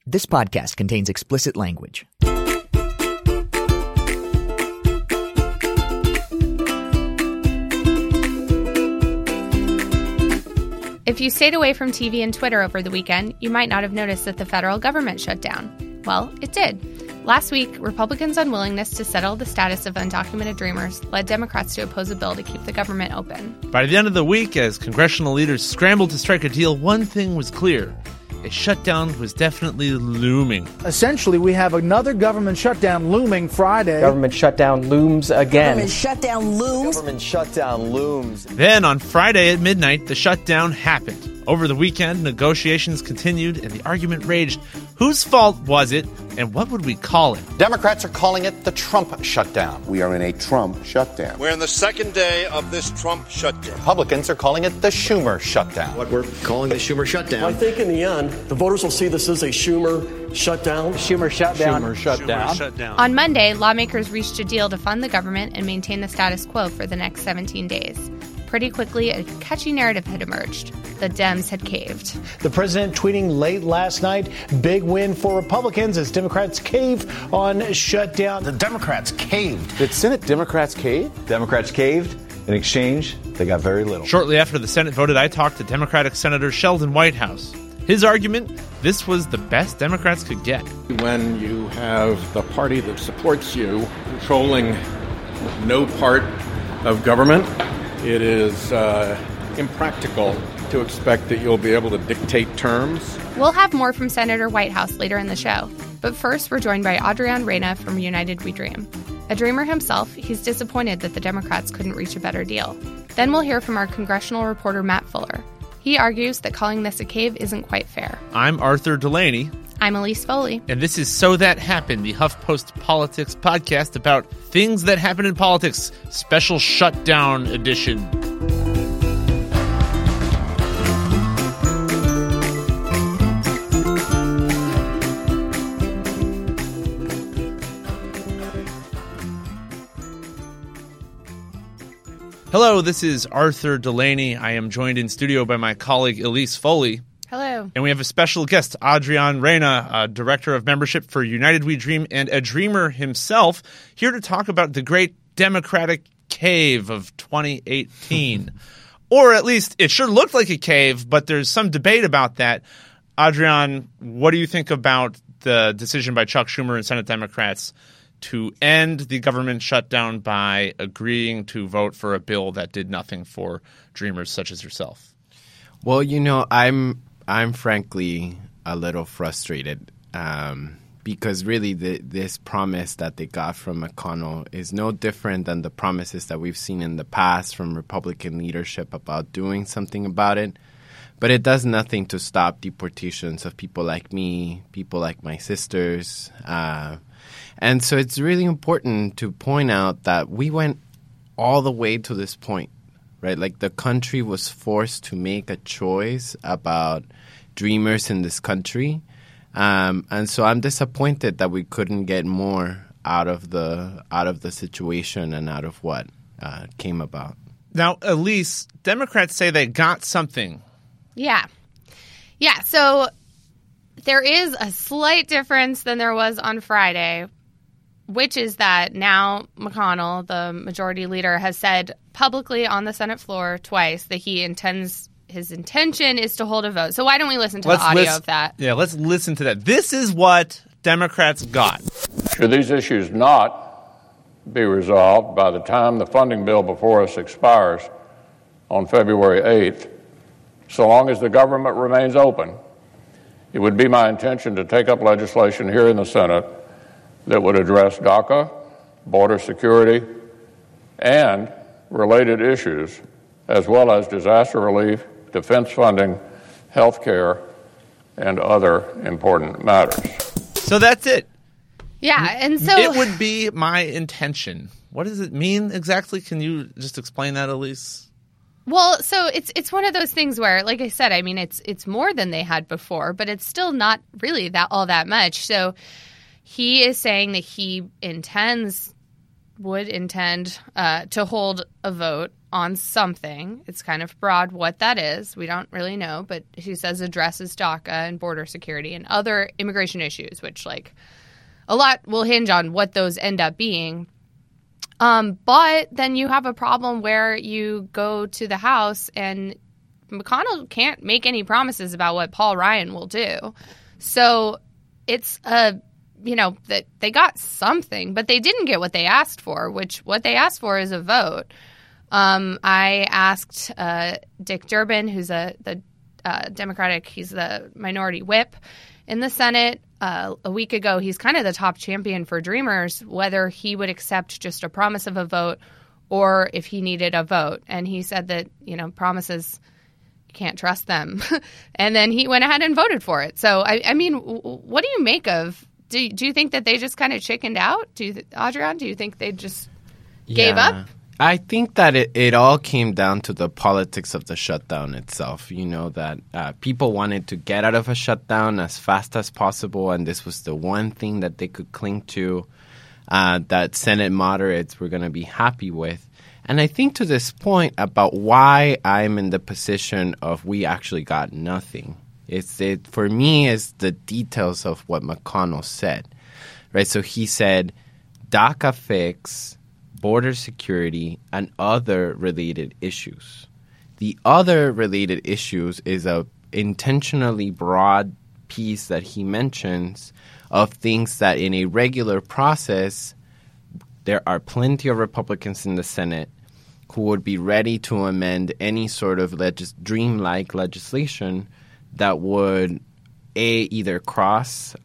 This podcast contains explicit language. If you stayed away from TV and Twitter over the weekend, you might not have noticed that the federal government shut down. Well, it did. Last week, Republicans' unwillingness to settle the status of undocumented dreamers led Democrats to oppose a bill to keep the government open. By the end of the week, as congressional leaders scrambled to strike a deal, one thing was clear. A shutdown was definitely looming. Essentially, we have another government shutdown looming Friday. Government shutdown looms again. Government shutdown looms. Government shutdown looms. Then, on Friday at midnight, the shutdown happened. Over the weekend, negotiations continued and the argument raged. Whose fault was it, and what would we call it? Democrats are calling it the Trump shutdown. We are in a Trump shutdown. We're in the second day of this Trump shutdown. Republicans are calling it the Schumer shutdown. What we're calling the Schumer shutdown. Well, I think in the end, the voters will see this as a Schumer shutdown. Schumer shutdown. Schumer shutdown. Schumer shutdown. On Monday, lawmakers reached a deal to fund the government and maintain the status quo for the next 17 days. Pretty quickly, a catchy narrative had emerged. The Dems had caved. The president tweeting late last night, big win for Republicans as Democrats cave on shutdown. The Democrats caved. Did Senate Democrats cave? Democrats caved. In exchange, they got very little. Shortly after the Senate voted, I talked to Democratic Senator Sheldon Whitehouse. His argument, this was the best Democrats could get. When you have the party that supports you controlling no part of government, it is impractical to expect that you'll be able to dictate terms. We'll have more from Senator Whitehouse later in the show. But first, we're joined by Adrian Reyna from United We Dream. A dreamer himself, he's disappointed that the Democrats couldn't reach a better deal. Then we'll hear from our congressional reporter Matt Fuller. He argues that calling this a cave isn't quite fair. I'm Arthur Delaney. I'm Elise Foley. And this is So That Happened, the HuffPost Politics podcast about things that happen in politics, special shutdown edition. Hello, this is Arthur Delaney. I am joined in studio by my colleague Elise Foley. Hello. And we have a special guest, Adrian Reyna, Director of Membership for United We Dream and a dreamer himself, here to talk about the great Democratic cave of 2018. Or at least it sure looked like a cave, but there's some debate about that. Adrian, what do you think about the decision by Chuck Schumer and Senate Democrats to end the government shutdown by agreeing to vote for a bill that did nothing for dreamers such as yourself? Well, you know, I'm frankly a little frustrated because really this promise that they got from McConnell is no different than the promises that we've seen in the past from Republican leadership about doing something about it. But it does nothing to stop deportations of people like me, people like my sisters. And so it's really important to point out that we went all the way to this point, right? Like the country was forced to make a choice about dreamers in this country. And so I'm disappointed that we couldn't get more out of the situation and out of what came about. Now, Elise, Democrats say they got something. Yeah. So there is a slight difference than there was on Friday, which is that now McConnell, the majority leader, has said publicly on the Senate floor twice that his intention is to hold a vote. So why don't we listen to the audio of that? Yeah, let's listen to that. This is what Democrats got. Should these issues not be resolved by the time the funding bill before us expires on February 8th, so long as the government remains open, it would be my intention to take up legislation here in the Senate that would address DACA, border security, and related issues, as well as disaster relief, defense funding, health care, and other important matters. So that's it. Yeah, and so it would be my intention. What does it mean exactly? Can you just explain that, Elise? Well, so it's one of those things where, like I said, I mean, it's more than they had before, but it's still not really all that much. So he is saying that he intends would intend to hold a vote on something. It's kind of broad what that is. We don't really know, but she says addresses DACA and border security and other immigration issues, which like a lot will hinge on what those end up being. But then you have a problem where you go to the House and McConnell can't make any promises about what Paul Ryan will do. So it's that they got something, but they didn't get what they asked for, which what they asked for is a vote. I asked Dick Durbin, who's the Democratic, he's the minority whip in the Senate a week ago. He's kind of the top champion for Dreamers, whether he would accept just a promise of a vote or if he needed a vote. And he said that, promises, you can't trust them. And then he went ahead and voted for it. So, I mean, what do you make of do you think that they just kind of chickened out? Adrian, do you think they just gave up? I think that it all came down to the politics of the shutdown itself. That people wanted to get out of a shutdown as fast as possible, and this was the one thing that they could cling to that Senate moderates were going to be happy with. And I think to this point about why I'm in the position of we actually got nothing. For me, it's the details of what McConnell said, right? So he said DACA fix, border security, and other related issues. The other related issues is a intentionally broad piece that he mentions of things that in a regular process, there are plenty of Republicans in the Senate who would be ready to amend any sort of dream-like legislation that would either cross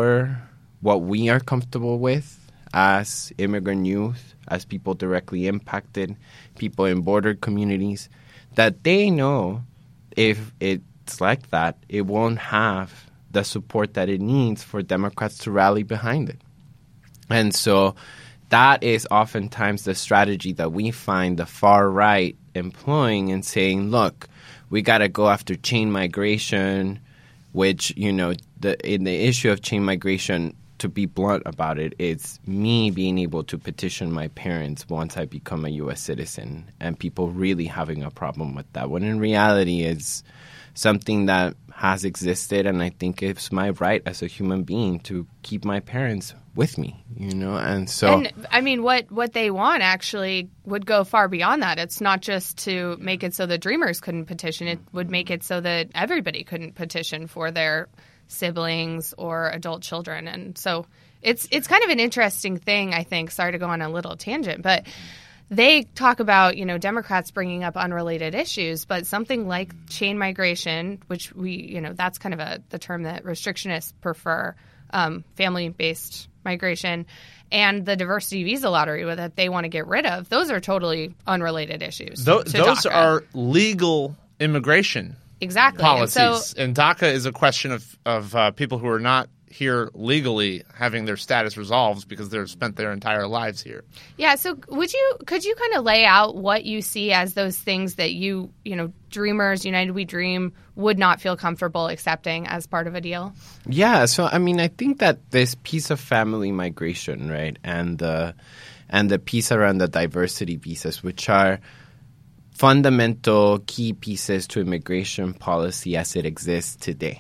what we are comfortable with as immigrant youth, as people directly impacted, people in border communities, that they know if it's like that, it won't have the support that it needs for Democrats to rally behind it. And so that is oftentimes the strategy that we find the far right employing and saying, look, we got to go after chain migration, which, in the issue of chain migration, to be blunt about it, it's me being able to petition my parents once I become a U.S. citizen and people really having a problem with that, when in reality it's something that has existed, and I think it's my right as a human being to keep my parents with me, and so... And, I mean, what they want actually would go far beyond that. It's not just to make it so the Dreamers couldn't petition. It would make it so that everybody couldn't petition for their siblings or adult children. And so it's kind of an interesting thing, I think. Sorry to go on a little tangent, but they talk about, Democrats bringing up unrelated issues, but something like chain migration, which we, that's kind of the term that restrictionists prefer, family-based migration, and the diversity visa lottery that they want to get rid of. Those are totally unrelated issues. Those DACA. are legal immigration policies. And DACA is a question of people who are not here legally having their status resolved because they've spent their entire lives here. Yeah, so could you kind of lay out what you see as those things that Dreamers, United We Dream, would not feel comfortable accepting as part of a deal? Yeah, so I mean, I think that this piece of family migration, right, and the piece around the diversity visas, which are fundamental key pieces to immigration policy as it exists today.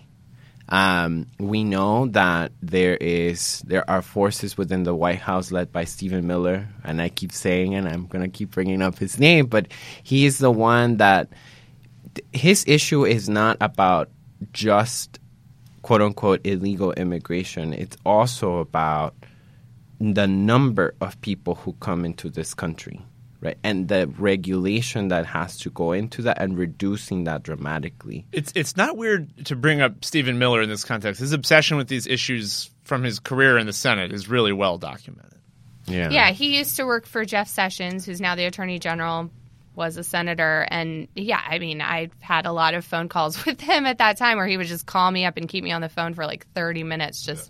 We know that there are forces within the White House led by Stephen Miller, and I keep saying, and I'm going to keep bringing up his name, but he is the one that his issue is not about just quote unquote illegal immigration. It's also about the number of people who come into this country. Right, and the regulation that has to go into that and reducing that dramatically. It's not weird to bring up Stephen Miller in this context. His obsession with these issues from his career in the Senate is really well documented. Yeah, he used to work for Jeff Sessions, who's now the Attorney General, was a senator. And, yeah, I mean, I've had a lot of phone calls with him at that time where he would just call me up and keep me on the phone for like 30 minutes just,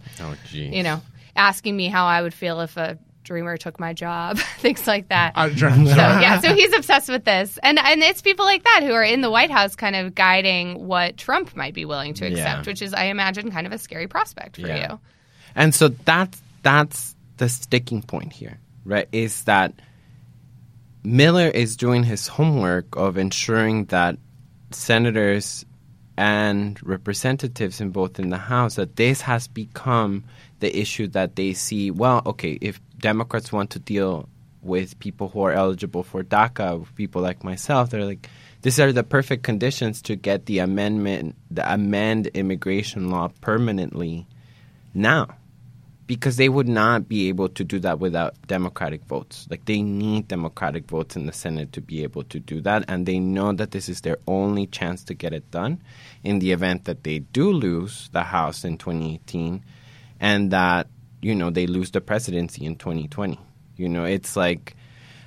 asking me how I would feel if a Dreamer took my job, things like that. So he's obsessed with this. And it's people like that who are in the White House kind of guiding what Trump might be willing to accept, which is, I imagine, kind of a scary prospect for you. And so that's the sticking point here, right, is that Miller is doing his homework of ensuring that senators and representatives in the House, that this has become the issue that they see, well, okay, if Democrats want to deal with people who are eligible for DACA, people like myself, they're like, these are the perfect conditions to get the amend immigration law permanently now. Because they would not be able to do that without Democratic votes. Like, they need Democratic votes in the Senate to be able to do that, and they know that this is their only chance to get it done in the event that they do lose the House in 2018 and that, you know, they lose the presidency in 2020. You know, it's like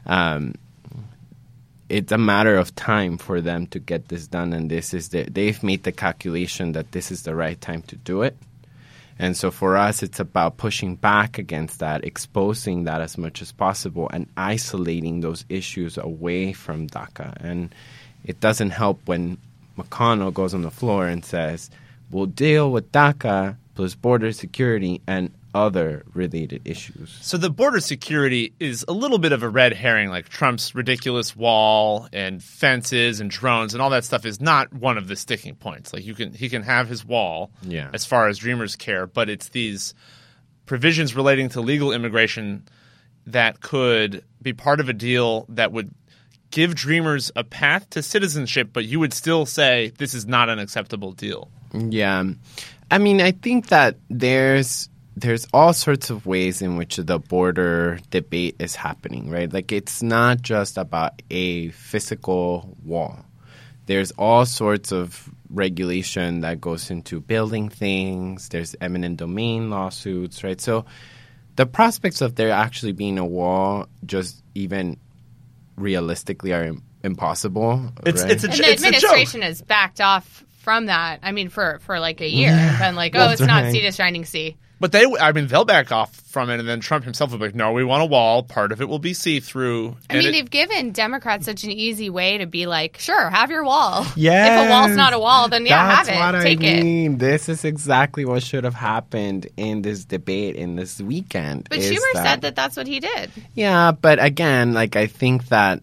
it's a matter of time for them to get this done, and they've made the calculation that this is the right time to do it. And so for us, it's about pushing back against that, exposing that as much as possible, and isolating those issues away from DACA. And it doesn't help when McConnell goes on the floor and says, we'll deal with DACA plus border security and other related issues. So the border security is a little bit of a red herring, like Trump's ridiculous wall and fences and drones and all that stuff is not one of the sticking points. Like he can have his wall as far as Dreamers care, but it's these provisions relating to legal immigration that could be part of a deal that would give Dreamers a path to citizenship, but you would still say this is not an acceptable deal. Yeah. I mean, I think that there's all sorts of ways in which the border debate is happening, right? Like, it's not just about a physical wall. There's all sorts of regulation that goes into building things. There's eminent domain lawsuits, right? So the prospects of there actually being a wall just even realistically are impossible. It's right? a and the administration has backed off from that. I mean, for like a year. And been like, oh, it's not sea to shining sea. But they'll back off from it, and then Trump himself will be like, no, we want a wall. Part of it will be see-through. They've given Democrats such an easy way to be like, sure, have your wall. Yes, if a wall's not a wall, then have it. That's what Take I mean. it. This is exactly what should have happened in this debate in this weekend. But Schumer said that that's what he did. Yeah, but again, like, I think that,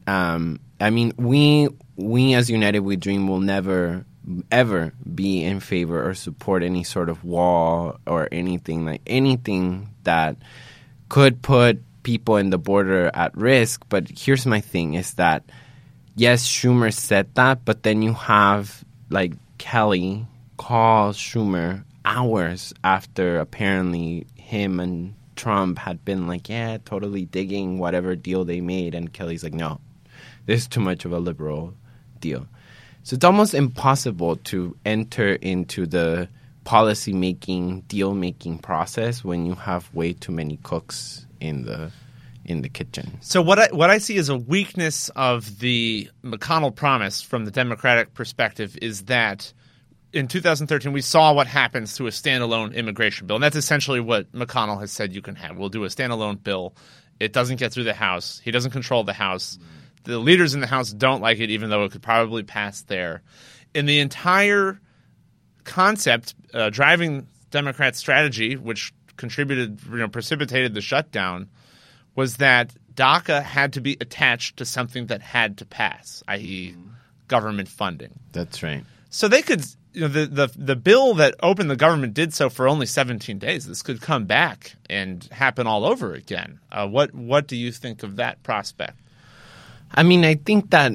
we as United We Dream will never ever be in favor or support any sort of wall or anything that could put people in the border at risk. But here's my thing is that, yes, Schumer said that, but then you have, like, Kelly call Schumer hours after apparently him and Trump had been like, yeah, totally digging whatever deal they made. And Kelly's like, no, this is too much of a liberal deal. So it's almost impossible to enter into the policy-making, deal-making process when you have way too many cooks in the kitchen. So what I see as a weakness of the McConnell promise from the Democratic perspective is that in 2013 we saw what happens to a standalone immigration bill, and that's essentially what McConnell has said you can have. We'll do a standalone bill. It doesn't get through the House. He doesn't control the House. The leaders in the House don't like it, even though it could probably pass there. And the entire concept driving Democrats' strategy, which precipitated the shutdown, was that DACA had to be attached to something that had to pass, i.e. government funding. That's right. So they could, the bill that opened the government did so for only 17 days. This could come back and happen all over again. What do you think of that prospect? I mean, I think that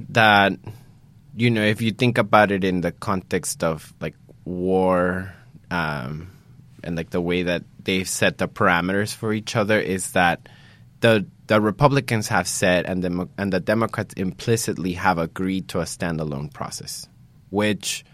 if you think about it in the context of, like, war and, like, the way that they've set the parameters for each other is that the Republicans have said and the Democrats implicitly have agreed to a standalone process, which,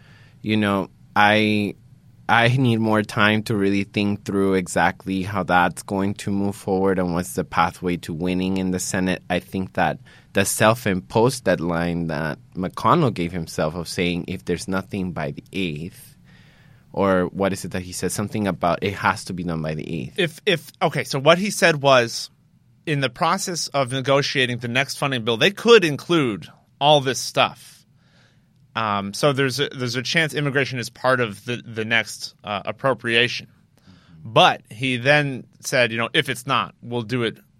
I need more time to really think through exactly how that's going to move forward and what's the pathway to winning in the Senate. I think that the self-imposed deadline that McConnell gave himself of saying if there's nothing by the 8th, or what is it that he said? Something about it has to be done by the 8th. So what he said was in the process of negotiating the next funding bill, they could include all this stuff. So there's a chance immigration is part of the next appropriation. But he then said, if it's not, we'll do it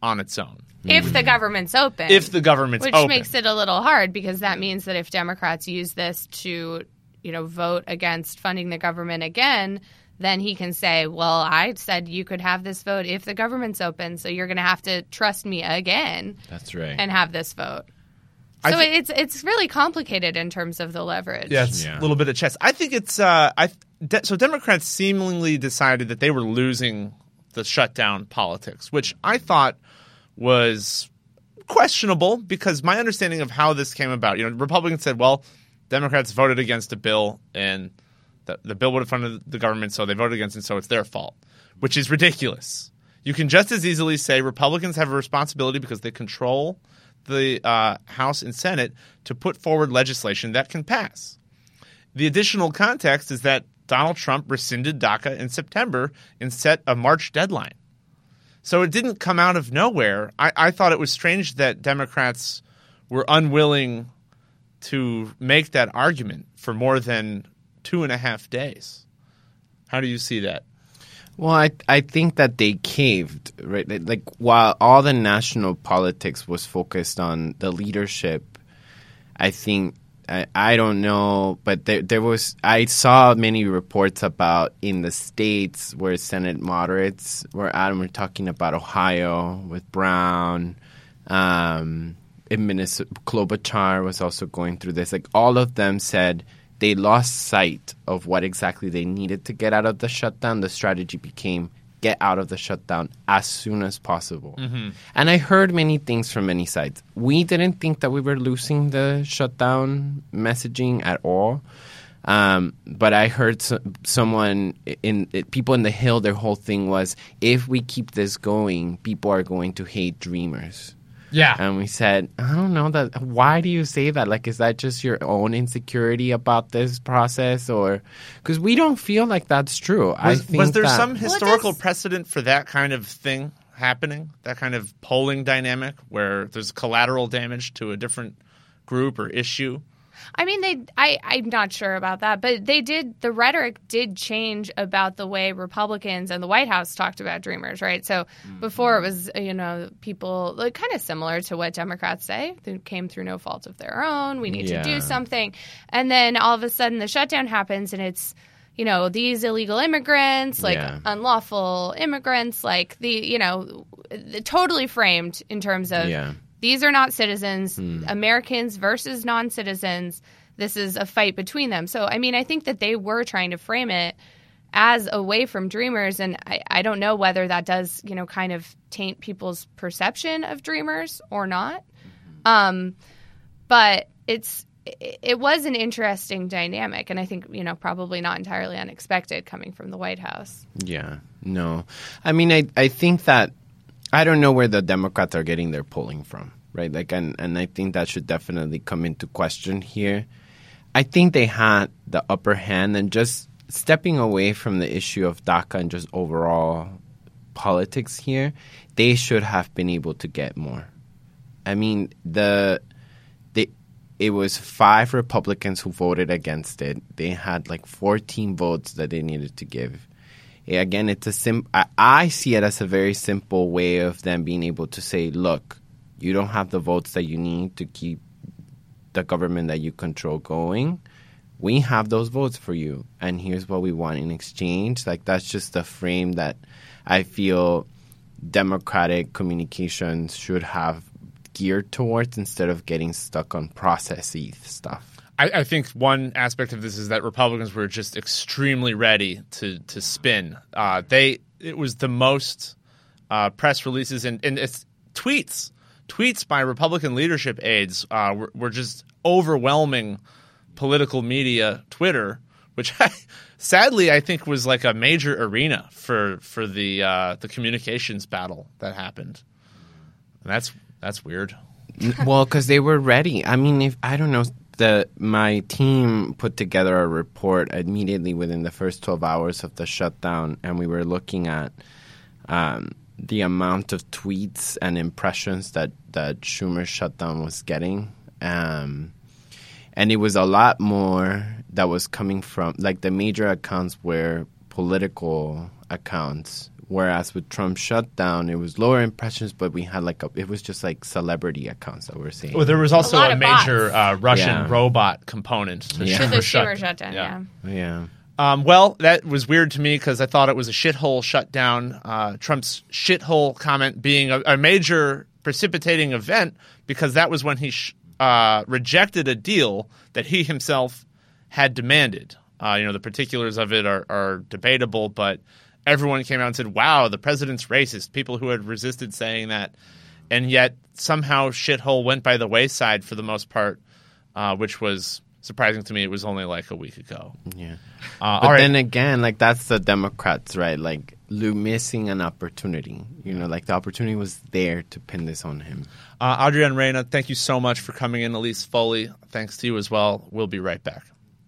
on its own. If the government's open. If the government's open. open. Which makes it a little hard because that means that if Democrats use this to, vote against funding the government again, then he can say, well, I said you could have this vote if the government's open, so you're going to have to trust me again. That's right. And have this vote. So it's really complicated in terms of the leverage. Yeah, it's a little bit of chess. I think it's so Democrats seemingly decided that they were losing the shutdown politics, which I thought was questionable because my understanding of how this came about, Republicans said, well, Democrats voted against a bill and the bill would have funded the government, so they voted against it, so it's their fault, which is ridiculous. You can just as easily say Republicans have a responsibility because they control the House and Senate to put forward legislation that can pass. The additional context is that Donald Trump rescinded DACA in September and set a March deadline. So it didn't come out of nowhere. I thought it was strange that Democrats were unwilling to make that argument for more than 2.5 days. How do you see that? Well, I think that they caved, right? Like while all the national politics was focused on the leadership, I think I don't know, but I saw many reports about in the states where Senate moderates were at, and we're talking about Ohio with Brown, in Minnesota, Klobuchar was also going through this. Like all of them said they lost sight of what exactly they needed to get out of the shutdown. The strategy became get out of the shutdown as soon as possible. Mm-hmm. And I heard many things from many sides. We didn't think that we were losing the shutdown messaging at all. But I heard people in the Hill, their whole thing was, if we keep this going, people are going to hate Dreamers. Yeah. And we said, I don't know that. Why do you say that? Like, is that just your own insecurity about this process? Or because we don't feel like that's true. Was there some historical precedent for that kind of thing happening? That kind of polling dynamic where there's collateral damage to a different group or issue? I mean, I'm not sure about that, but the rhetoric did change about the way Republicans and the White House talked about Dreamers, right? So before it was, people kind of similar to what Democrats say. They came through no fault of their own. We need to do something. And then all of a sudden the shutdown happens and it's, these illegal immigrants, unlawful immigrants, totally framed in terms of these are not citizens, Americans versus non-citizens. This is a fight between them. So, I mean, I think that they were trying to frame it as away from Dreamers. And I don't know whether that does, kind of taint people's perception of Dreamers or not. But it was an interesting dynamic. And I think, probably not entirely unexpected coming from the White House. Yeah, no. I mean, I think that I don't know where the Democrats are getting their polling from, right? And I think that should definitely come into question here. I think they had the upper hand, and just stepping away from the issue of DACA and just overall politics here, they should have been able to get more. I mean, it was 5 Republicans who voted against it. They had 14 votes that they needed to give. Again, I see it as a very simple way of them being able to say, look, you don't have the votes that you need to keep the government that you control going. We have those votes for you, and here's what we want in exchange. That's just the frame that I feel democratic communications should have geared towards instead of getting stuck on processy stuff. I think one aspect of this is that Republicans were just extremely ready to spin. It was the most press releases and it's tweets by Republican leadership aides were just overwhelming political media Twitter, which sadly I think was like a major arena for the communications battle that happened. And that's weird. Well, because they were ready. I mean, my team put together a report immediately within the first 12 hours of the shutdown, and we were looking at the amount of tweets and impressions that Schumer's shutdown was getting. And it was a lot more that was coming from, the major accounts were political accounts Whereas with Trump shutdown, it was lower impressions, but we had it was just like celebrity accounts that we're seeing. Well, there was also a major Russian Yeah. robot component to To the Schumer shutdown, yeah. Yeah. Well, that was weird to me because I thought it was a shithole shutdown. Trump's shithole comment being a major precipitating event because that was when he rejected a deal that he himself had demanded. The particulars of it are debatable, but everyone came out and said, wow, the president's racist. People who had resisted saying that. And yet somehow shithole went by the wayside for the most part, which was surprising to me. It was only like a week ago. Yeah. But then again, that's the Democrats, right? Missing an opportunity. The opportunity was there to pin this on him. Adrian Reyna, thank you so much for coming in. Elise Foley, thanks to you as well. We'll be right back.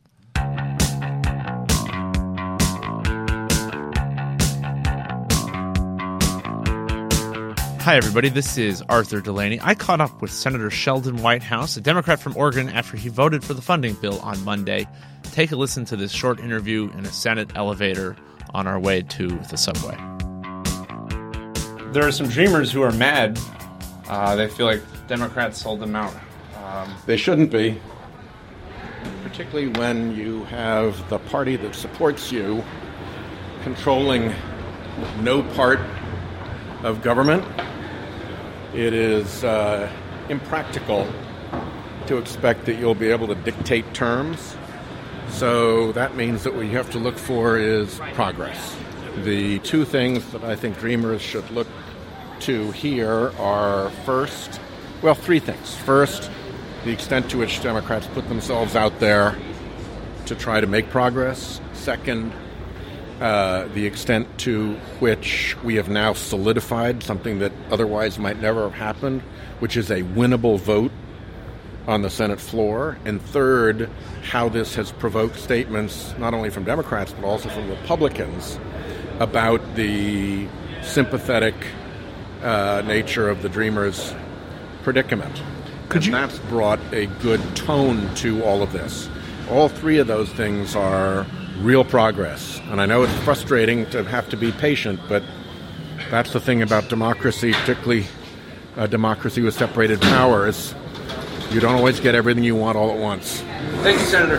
Hi, everybody. This is Arthur Delaney. I caught up with Senator Sheldon Whitehouse, a Democrat from Oregon, after he voted for the funding bill on Monday. Take a listen to this short interview in a Senate elevator on our way to the subway. There are some Dreamers who are mad. They feel like Democrats sold them out. They shouldn't be, particularly when you have the party that supports you controlling no part of government. It is impractical to expect that you'll be able to dictate terms. So that means that what you have to look for is progress. The two things that I think Dreamers should look to here are three things. First, the extent to which Democrats put themselves out there to try to make progress. Second, the extent to which we have now solidified something that otherwise might never have happened, which is a winnable vote on the Senate floor. And third, how this has provoked statements not only from Democrats but also from Republicans about the sympathetic nature of the Dreamers' predicament. That's brought a good tone to all of this. All three of those things are real progress. And I know it's frustrating to have to be patient, but that's the thing about democracy, particularly a democracy with separated powers. You don't always get everything you want all at once. Thank you, Senator.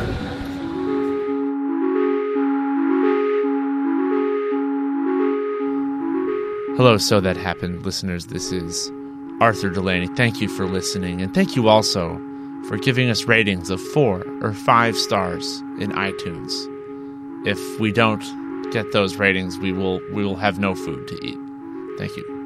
Hello, So That Happened, listeners. This is Arthur Delaney. Thank you for listening, and thank you also for giving us ratings of 4 or 5 stars in iTunes. If we don't get those ratings, we will have no food to eat. Thank you.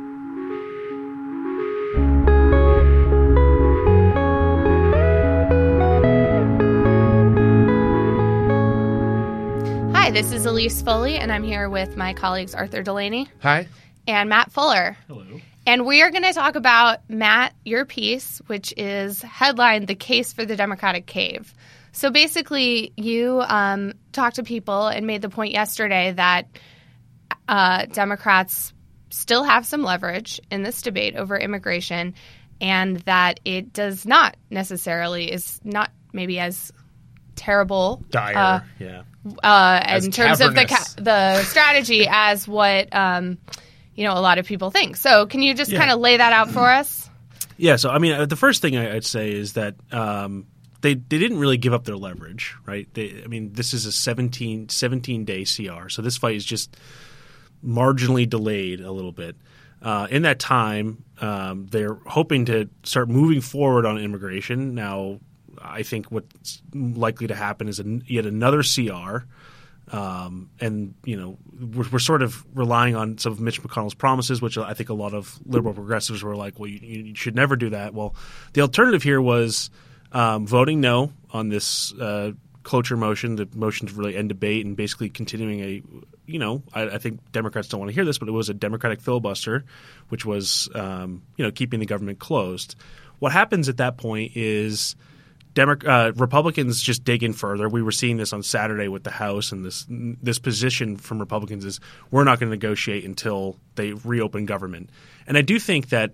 Hi, this is Elise Foley, and I'm here with my colleagues Arthur Delaney. Hi. And Matt Fuller. Hello. And we are going to talk about, Matt, your piece, which is headlined The Case for the Democratic Cave. So basically, you talked to people and made the point yesterday that Democrats still have some leverage in this debate over immigration, and that it does not necessarily, is not maybe as terrible. Dire, in terms of the strategy as what a lot of people think. So can you just kind of lay that out for us? Yeah. So I mean, the first thing I'd say is that they didn't really give up their leverage, right? This is a 17-day CR, so this fight is just marginally delayed a little bit. In that time, they're hoping to start moving forward on immigration. Now, I think what's likely to happen is yet another CR. And we're sort of relying on some of Mitch McConnell's promises, which I think a lot of liberal progressives were like, well, you should never do that. Well, the alternative here was voting no on this cloture motion, the motion to really end debate, and basically continuing I think Democrats don't want to hear this, but it was a Democratic filibuster, which was keeping the government closed. What happens at that point is Republicans just dig in further. We were seeing this on Saturday with the House, and this position from Republicans is we're not going to negotiate until they reopen government. And I do think that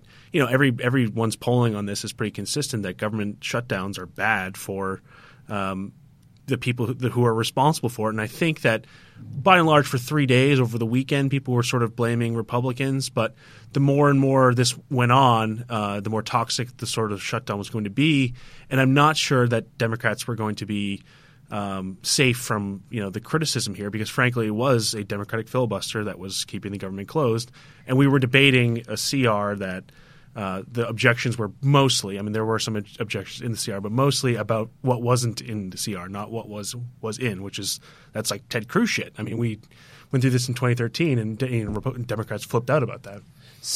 everyone's polling on this is pretty consistent that government shutdowns are bad for the people who are responsible for it. And I think that by and large for 3 days over the weekend, people were sort of blaming Republicans. But the more and more this went on, the more toxic the sort of shutdown was going to be. And I'm not sure that Democrats were going to be safe from the criticism here, because frankly it was a Democratic filibuster that was keeping the government closed. And we were debating a CR that the objections were mostly, there were some objections in the CR, but mostly about what wasn't in the CR, not what was in, that's like Ted Cruz shit. We went through this in 2013 and Democrats flipped out about that.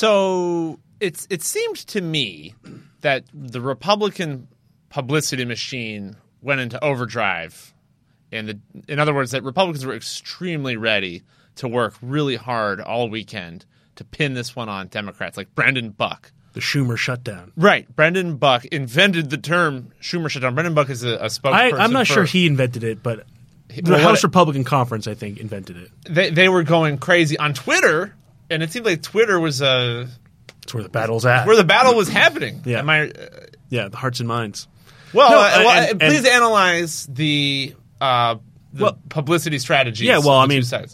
So it seemed to me that the Republican publicity machine went into overdrive. And in other words, that Republicans were extremely ready to work really hard all weekend to pin this one on Democrats, like Brendan Buck. The Schumer shutdown. Right. Brendan Buck invented the term Schumer shutdown. Brendan Buck is a spokesperson. I'm not sure he invented it, but the House Republican Conference, I think, invented it. They were going crazy on Twitter, and it seemed like Twitter was it's where the battle's at. Where the battle was happening. Yeah. The hearts and minds. Well, please analyze the publicity strategies. Yeah, well, two sides.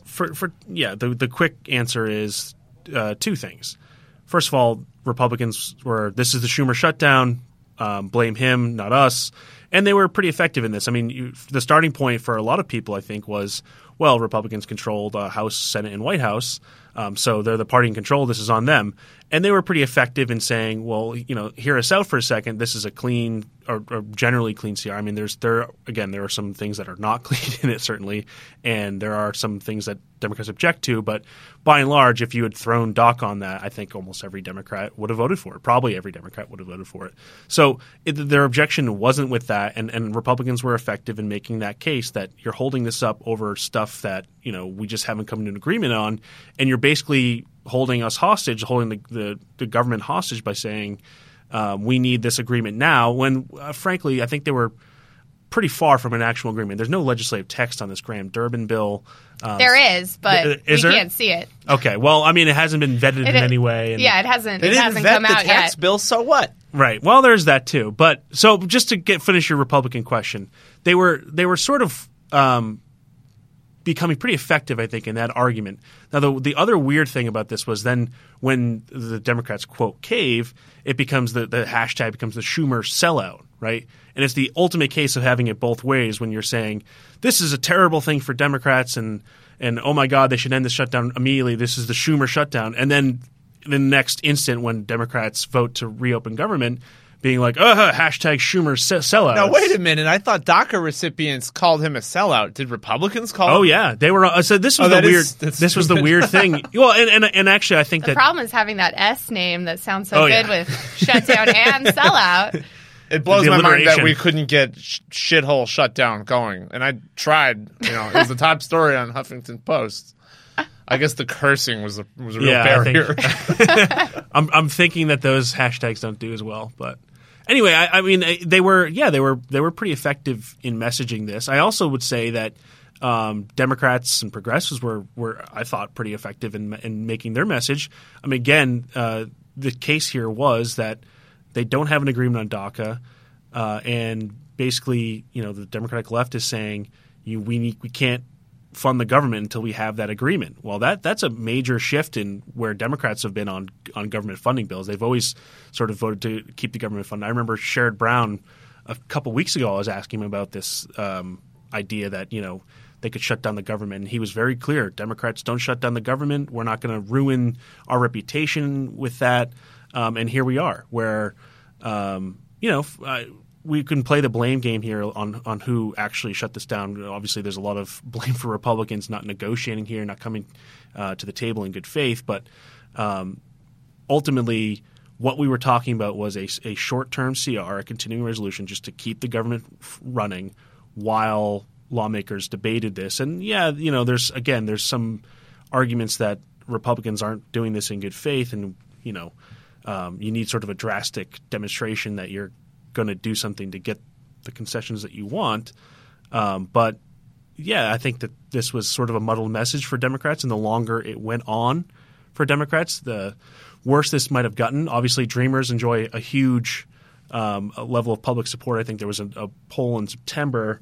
The quick answer is two things. First of all, Republicans this is the Schumer shutdown, blame him, not us. And they were pretty effective in this. The starting point for a lot of people, I think, was, well, Republicans controlled House, Senate, and White House. So they're the party in control. This is on them. And they were pretty effective in saying, well, hear us out for a second. This is a clean or generally clean CR. There are some things that are not clean in it, certainly. And there are some things that Democrats object to. But by and large, if you had thrown Doc on that, I think almost every Democrat would have voted for it. Probably every Democrat would have voted for it. So their objection wasn't with that. And Republicans were effective in making that case that you're holding this up over stuff that, we just haven't come to an agreement on. And you're basically holding us hostage, holding the government hostage by saying we need this agreement now, when frankly I think they were pretty far from an actual agreement. There's no legislative text on this Graham-Durbin bill. There is, but we can't see it. Okay, well, it hasn't been vetted in any way. It hasn't. They didn't vet the tax bill, so what? Right. Well, there's that too. But so just to finish your Republican question, they were sort of becoming pretty effective, I think, in that argument. Now, the other weird thing about this was then when the Democrats, quote, cave, it becomes the hashtag becomes the Schumer sellout, right? And it's the ultimate case of having it both ways when you're saying this is a terrible thing for Democrats and oh my God, they should end the shutdown immediately. This is the Schumer shutdown. And then in the next instant when Democrats vote to reopen government, being like, hashtag Schumer sellout. Now, wait a minute. I thought DACA recipients called him a sellout. Did Republicans call him? Oh, yeah. They were. So this was this was the weird thing. Well, and actually, I think the problem is having that S name that sounds so good with shutdown and sellout. It blows my mind that we couldn't get shithole shutdown going. And I tried. It was the top story on Huffington Post. I guess the cursing was a real barrier. I'm thinking that those hashtags don't do as well, but anyway, they were pretty effective in messaging this. I also would say that Democrats and progressives were I thought pretty effective in making their message. Again, the case here was that they don't have an agreement on DACA, and basically, the Democratic left is saying we can't fund the government until we have that agreement. Well, that's a major shift in where Democrats have been on government funding bills. They've always sort of voted to keep the government funded. I remember Sherrod Brown a couple weeks ago, I was asking him about this idea that, they could shut down the government. And he was very clear. Democrats don't shut down the government. We're not going to ruin our reputation with that. And here we are where, we can play the blame game here on who actually shut this down. Obviously, there's a lot of blame for Republicans not negotiating here, not coming to the table in good faith. But ultimately, what we were talking about was a short-term CR, a continuing resolution, just to keep the government running while lawmakers debated this. And there's some arguments that Republicans aren't doing this in good faith, and you need sort of a drastic demonstration that you're going to do something to get the concessions that you want. But I think that this was sort of a muddled message for Democrats, and the longer it went on for Democrats, the worse this might have gotten. Obviously, Dreamers enjoy a huge level of public support. I think there was a poll in September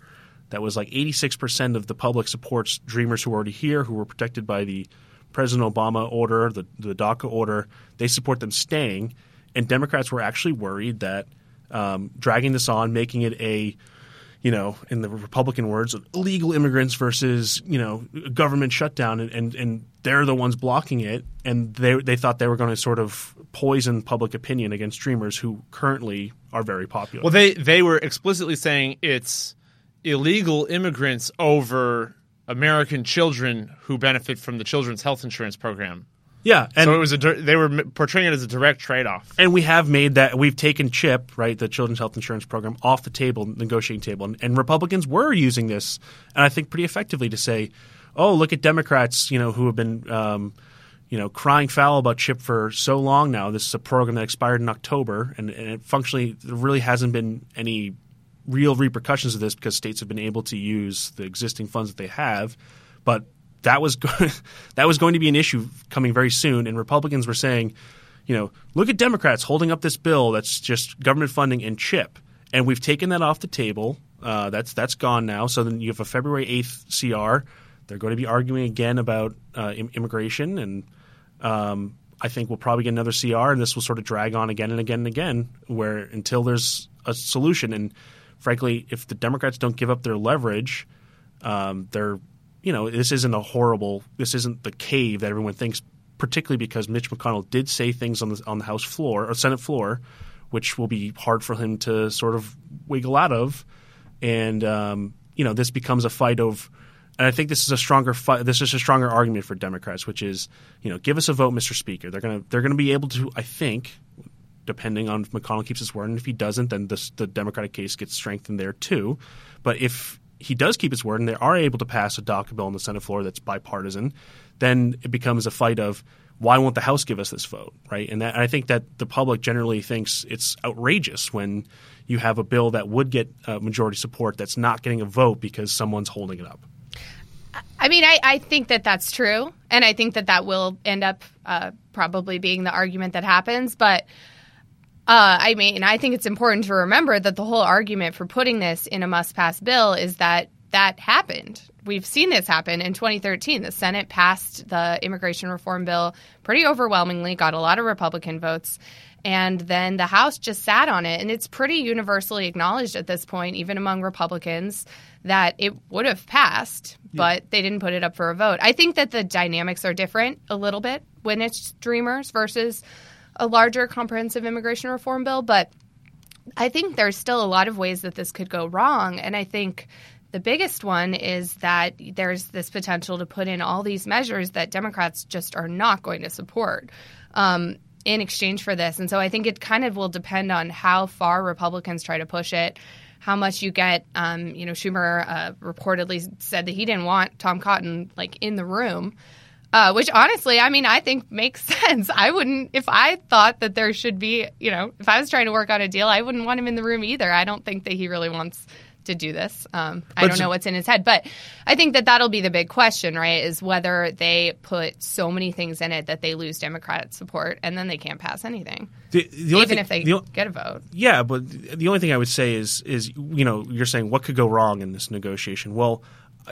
that was like 86% of the public supports Dreamers who are already here, who were protected by the President Obama order, the DACA order. They support them staying. And Democrats were actually worried that dragging this on, making it a, in the Republican words, illegal immigrants versus, government shutdown, and they're the ones blocking it. And they thought they were going to sort of poison public opinion against Dreamers, who currently are very popular. Well, they were explicitly saying it's illegal immigrants over American children who benefit from the Children's Health Insurance Program. Yeah, and so it was they were portraying it as a direct trade-off. And we have made that. We've taken CHIP, right, the Children's Health Insurance Program, off the table, negotiating table, and Republicans were using this, and I think pretty effectively, to say, "Oh, look at Democrats, who have been, crying foul about CHIP for so long now. This is a program that expired in October, and it functionally there really hasn't been any real repercussions of this because states have been able to use the existing funds that they have, but." That was going to be an issue coming very soon, and Republicans were saying, look at Democrats holding up this bill that's just government funding and CHIP, and we've taken that off the table. That's gone now. So then you have a February 8th CR. They're going to be arguing again about immigration, and I think we'll probably get another CR, and this will sort of drag on again and again and again, where until there's a solution. And frankly, if the Democrats don't give up their leverage, they're this isn't the cave that everyone thinks, particularly because Mitch McConnell did say things on the House floor or Senate floor, which will be hard for him to sort of wiggle out of. And, this becomes a fight of – and I think this is a stronger fight. This is a stronger argument for Democrats, which is, give us a vote, Mr. Speaker. They're gonna be able to, I think, depending on if McConnell keeps his word, and if he doesn't, then the Democratic case gets strengthened there too. But if he does keep his word and they are able to pass a DACA bill on the Senate floor that's bipartisan, then it becomes a fight of why won't the House give us this vote, right? And I think that the public generally thinks it's outrageous when you have a bill that would get majority support that's not getting a vote because someone's holding it up. I mean, I think that that's true, and I think that will end up probably being the argument that happens, but I think it's important to remember that the whole argument for putting this in a must-pass bill is that happened. We've seen this happen in 2013. The Senate passed the immigration reform bill pretty overwhelmingly, got a lot of Republican votes, and then the House just sat on it. And it's pretty universally acknowledged at this point, even among Republicans, that it would have passed, but they didn't put it up for a vote. I think that the dynamics are different a little bit when it's Dreamers versus a larger comprehensive immigration reform bill, but I think there's still a lot of ways that this could go wrong. And I think the biggest one is that there's this potential to put in all these measures that Democrats just are not going to support in exchange for this. And so I think it kind of will depend on how far Republicans try to push it, how much you get. Schumer reportedly said that he didn't want Tom Cotton in the room. Which honestly, I think makes sense. I wouldn't, if I thought that there should be, if I was trying to work on a deal, I wouldn't want him in the room either. I don't think that he really wants to do this. I don't know what's in his head, but I think that that'll be the big question, right? Is whether they put so many things in it that they lose Democrat support and then they can't pass anything, even if they get a vote. Yeah, but the only thing I would say is you're saying what could go wrong in this negotiation. Well,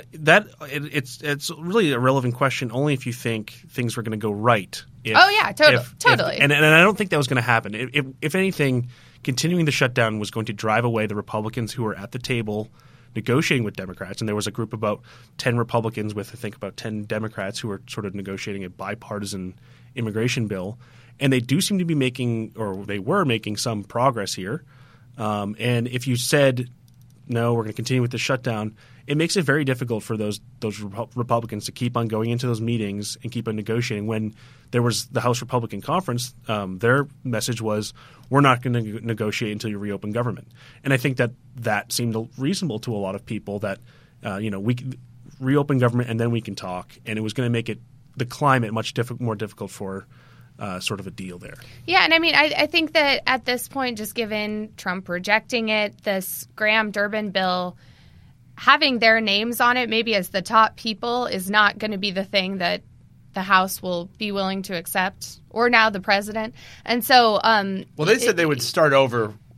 it's really a relevant question only if you think things were going to go right. Totally. And I don't think that was going to happen. If anything, continuing the shutdown was going to drive away the Republicans who were at the table negotiating with Democrats. And there was a group about 10 Republicans with, I think, about 10 Democrats who were sort of negotiating a bipartisan immigration bill. And they do seem to be they were making some progress here. And if you said, no, we're going to continue with the shutdown, it makes it very difficult for those Republicans to keep on going into those meetings and keep on negotiating. When there was the House Republican Conference, their message was, we're not going to negotiate until you reopen government. And I think that seemed reasonable to a lot of people that, we can reopen government and then we can talk. And it was going to make the climate much more difficult for sort of a deal there. Yeah, and I think that at this point, just given Trump rejecting it, this Graham-Durbin bill – having their names on it, maybe as the top people, is not going to be the thing that the House will be willing to accept, or now the president. And so, they said they would start over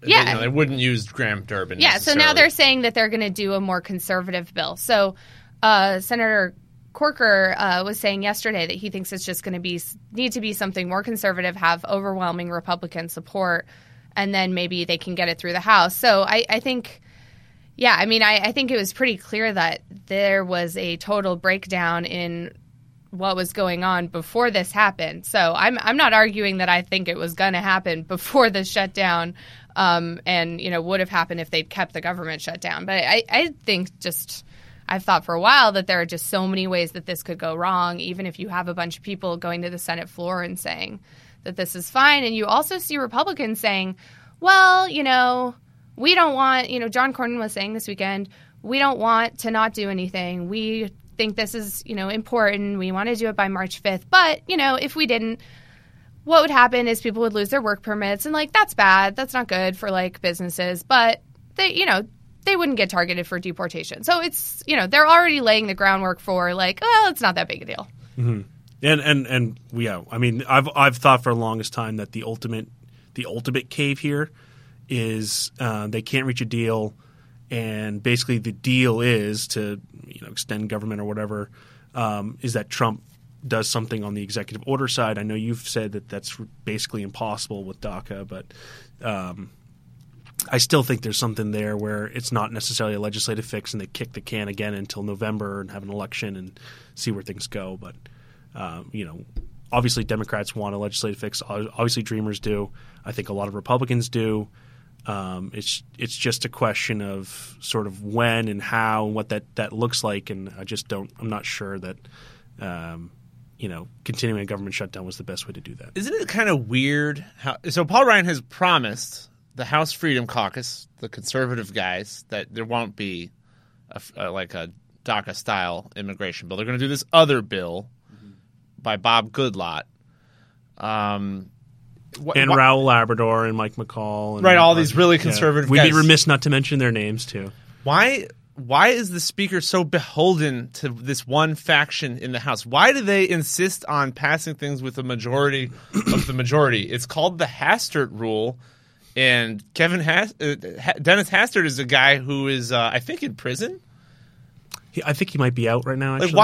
Yeah. They wouldn't use Graham Durbin. Yeah, so now they're saying that they're going to do a more conservative bill. So Senator Corker was saying yesterday that he thinks it's just going to need to be something more conservative, have overwhelming Republican support, and then maybe they can get it through the House. So I think, I think it was pretty clear that there was a total breakdown in what was going on before this happened. So I'm not arguing that I think it was going to happen before the shutdown and, would have happened if they'd kept the government shut down. But I think I've thought for a while that there are just so many ways that this could go wrong, even if you have a bunch of people going to the Senate floor and saying that this is fine. And you also see Republicans saying, well, we don't want, John Cornyn was saying this weekend, we don't want to not do anything. We think this is, important. We want to do it by March 5th. But, if we didn't, what would happen is people would lose their work permits. And, that's bad. That's not good for, businesses. But, they wouldn't get targeted for deportation. So it's, they're already laying the groundwork for, it's not that big a deal. Mm-hmm. And I mean, I've thought for the longest time that the ultimate cave here is they can't reach a deal, and basically the deal is to extend government or whatever, is that Trump does something on the executive order side. I know you've said that that's basically impossible with DACA, but I still think there's something there where it's not necessarily a legislative fix, and they kick the can again until November and have an election and see where things go. But obviously Democrats want a legislative fix. Obviously Dreamers do. I think a lot of Republicans do. It's just a question of sort of when and how and what that looks like, and I'm not sure that continuing a government shutdown was the best way to do that. Isn't it kind of weird so Paul Ryan has promised the House Freedom Caucus, the conservative guys, that there won't be a DACA-style immigration bill. They're going to do this other bill by Bob Goodlatte. And Raul Labrador and Mike McCall. And all these really conservative guys. We'd be remiss not to mention their names, too. Why is the Speaker so beholden to this one faction in the House? Why do they insist on passing things with a majority of the majority? It's called the Hastert Rule. And Dennis Hastert is a guy who is, I think, in prison. I think he might be out right now. Actually,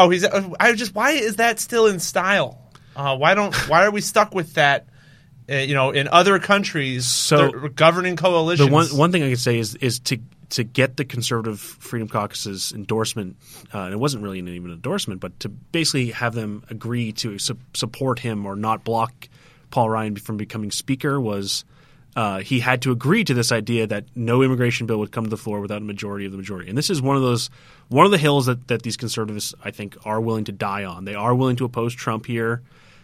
why is that still in style? Why are we stuck with that? In other countries, governing coalitions. The one thing I could say is to get the Conservative Freedom Caucus's endorsement, and it wasn't really even an endorsement, but to basically have them agree to support him or not block Paul Ryan from becoming Speaker was. He had to agree to this idea that no immigration bill would come to the floor without a majority of the majority. And this is one of the hills that these conservatives, I think, are willing to die on. They are willing to oppose Trump here.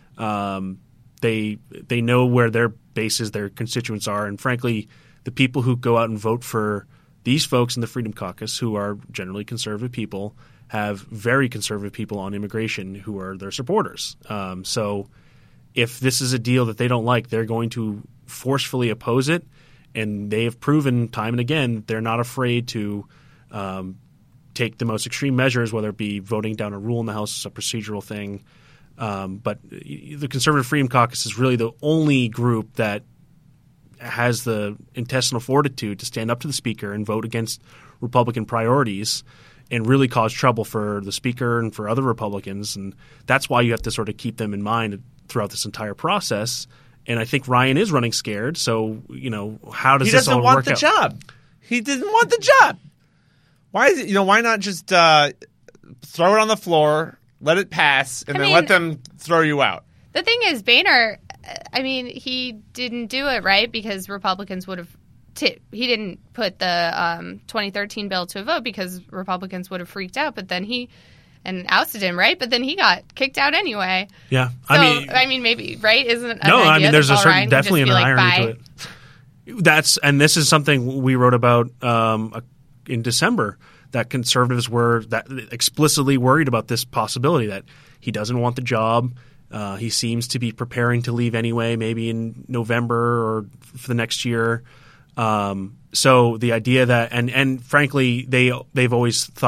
They know where their bases, their constituents are. And frankly, the people who go out and vote for these folks in the Freedom Caucus, who are generally conservative people, have very conservative people on immigration who are their supporters. So if this is a deal that they don't like, they're going to forcefully oppose it, and they have proven time and again they're not afraid to take the most extreme measures, whether it be voting down a rule in the House, a procedural thing. But the Conservative Freedom Caucus is really the only group that has the intestinal fortitude to stand up to the Speaker and vote against Republican priorities and really cause trouble for the Speaker and for other Republicans. And that's why you have to sort of keep them in mind throughout this entire process. And I think Ryan is running scared. So, how does this all work out? He doesn't want the job. He didn't want the job. Why is it? Why not just throw it on the floor, let it pass, and then let them throw you out? The thing is, Boehner, he didn't do it, right? Because Republicans would have he didn't put the 2013 bill to a vote because Republicans would have freaked out. But then and ousted him, right? But then he got kicked out anyway. Yeah, so, I mean, maybe, right? Isn't an there's a certain definitely an irony to it. And this is something we wrote about in December, that conservatives were explicitly worried about this possibility that he doesn't want the job. He seems to be preparing to leave anyway, maybe in November or for the next year. So the idea that, and frankly, they've always thought that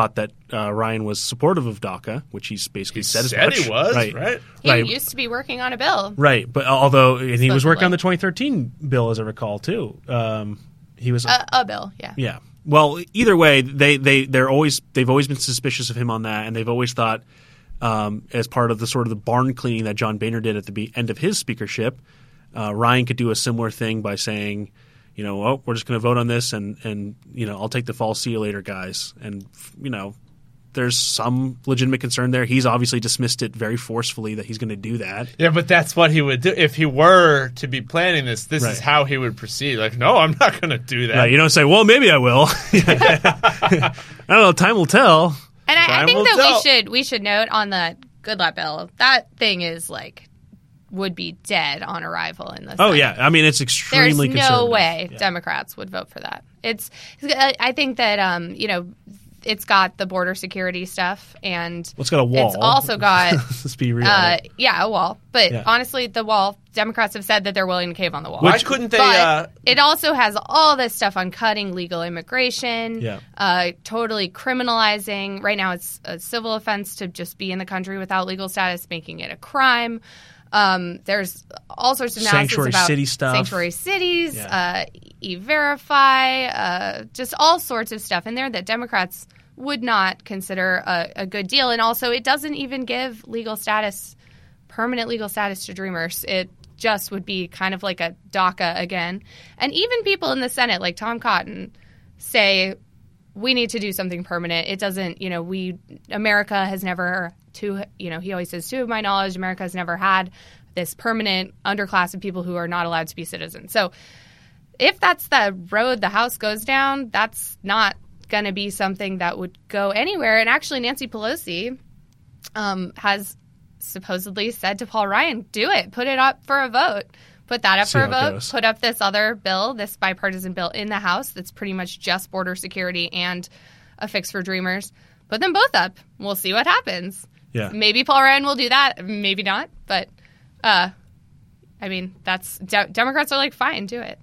Ryan was supportive of DACA, which he's basically said as said much. He was, right? He used to be working on a bill. Right, but and he was working on the 2013 bill, as I recall, too. He was a bill, yeah. Yeah. Well, either way, they've always been suspicious of him on that, and they've always thought, as part of the sort of the barn cleaning that John Boehner did at the end of his speakership, Ryan could do a similar thing by saying, we're just going to vote on this, and I'll take the fall. See you later, guys. And there's some legitimate concern there. He's obviously dismissed it very forcefully that he's going to do that. Yeah, but that's what he would do if he were to be planning this. This is how he would proceed. Like, no, I'm not going to do that. Right, you don't say, well, maybe I will. I don't know. Time will tell. And I think that we should note on the Goodlatte bill, that thing is would be dead on arrival in the Senate. Oh yeah, I mean it's extremely There's conservative. no way Democrats would vote for that. I think that it's got the border security stuff, and it's got a wall. It's also got let's be real. A wall. But honestly, the wall, Democrats have said that they're willing to cave on the wall. Why couldn't they? But it also has all this stuff on cutting legal immigration, totally criminalizing. Right now, it's a civil offense to just be in the country without legal status, making it a crime. There's all sorts of analysis sanctuary about city stuff. Sanctuary cities, E-Verify, just all sorts of stuff in there that Democrats would not consider a good deal. And also, it doesn't even give permanent legal status to Dreamers. It just would be kind of like a DACA again. And even people in the Senate, like Tom Cotton, say we need to do something permanent. It doesn't, America has never, he always says, to my knowledge, America has never had this permanent underclass of people who are not allowed to be citizens. So if that's the road the House goes down, that's not going to be something that would go anywhere. And actually, Nancy Pelosi has supposedly said to Paul Ryan, do it. Put it up for a vote. Put that up for a vote. Put up this other bill, this bipartisan bill in the House that's pretty much just border security and a fix for Dreamers. Put them both up. We'll see what happens. Yeah. Maybe Paul Ryan will do that. Maybe not. But, that's Democrats are like, fine, do it.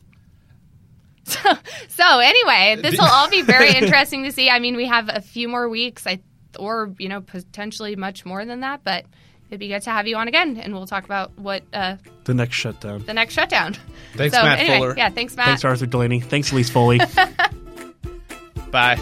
So anyway, this will all be very interesting to see. I mean, we have a few more weeks, or potentially much more than that. But it'd be good to have you on again, and we'll talk about what the next shutdown. Thanks, Matt Fuller. Yeah, thanks, Matt. Thanks, Arthur Delaney. Thanks, Elise Foley. Bye.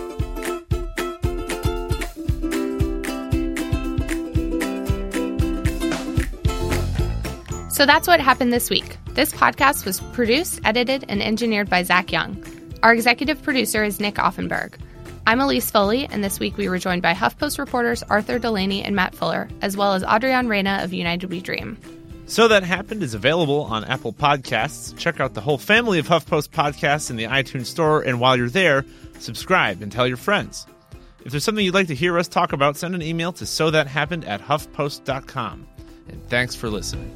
So that's what happened this week. This podcast was produced, edited, and engineered by Zach Young. Our executive producer is Nick Offenberg. I'm Elise Foley, and this week we were joined by HuffPost reporters Arthur Delaney and Matt Fuller, as well as Adrian Reyna of United We Dream. So That Happened is available on Apple Podcasts. Check out the whole family of HuffPost podcasts in the iTunes Store, and while you're there, subscribe and tell your friends. If there's something you'd like to hear us talk about, send an email to sothathappened@huffpost.com. And thanks for listening.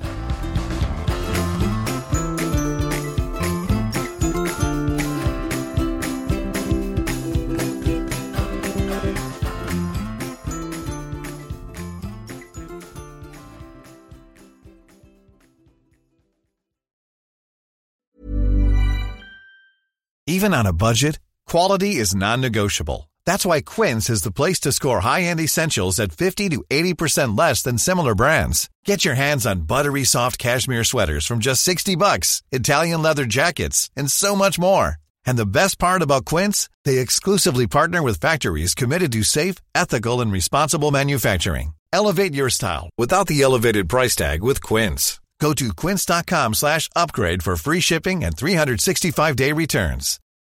Even on a budget, quality is non-negotiable. That's why Quince is the place to score high-end essentials at 50 to 80% less than similar brands. Get your hands on buttery soft cashmere sweaters from just $60, Italian leather jackets, and so much more. And the best part about Quince, they exclusively partner with factories committed to safe, ethical, and responsible manufacturing. Elevate your style without the elevated price tag with Quince. Go to quince.com/upgrade for free shipping and 365-day returns.